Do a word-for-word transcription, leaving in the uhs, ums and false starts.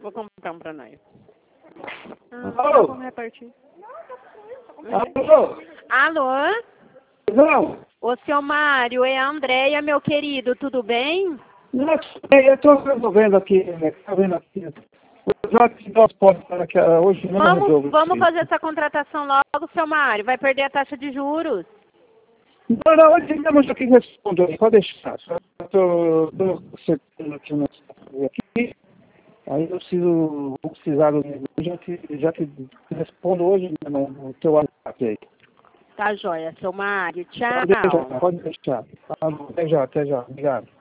Vou comprar um pra nós. Ah, Alô? vamos repartir. Alô? Alô? Não, Ô, seu Mário, é a Andréia, meu querido, tudo bem? não, eu estou resolvendo aqui, né? Tá vendo aqui? Eu já te dou as portas para que ah, hoje não Vamos, resolvo. vamos fazer essa contratação logo, seu Mário. Vai perder a taxa de juros. Não, não, hoje mesmo eu já que respondo, pode deixar. Só estou acertando aqui no aqui. Aí eu preciso, vou precisar do já te, já te respondo hoje no, no teu WhatsApp aí. Tá joia, seu Mário. Pode deixar, Tchau. pode deixar. Tá, até já, até já. Obrigado.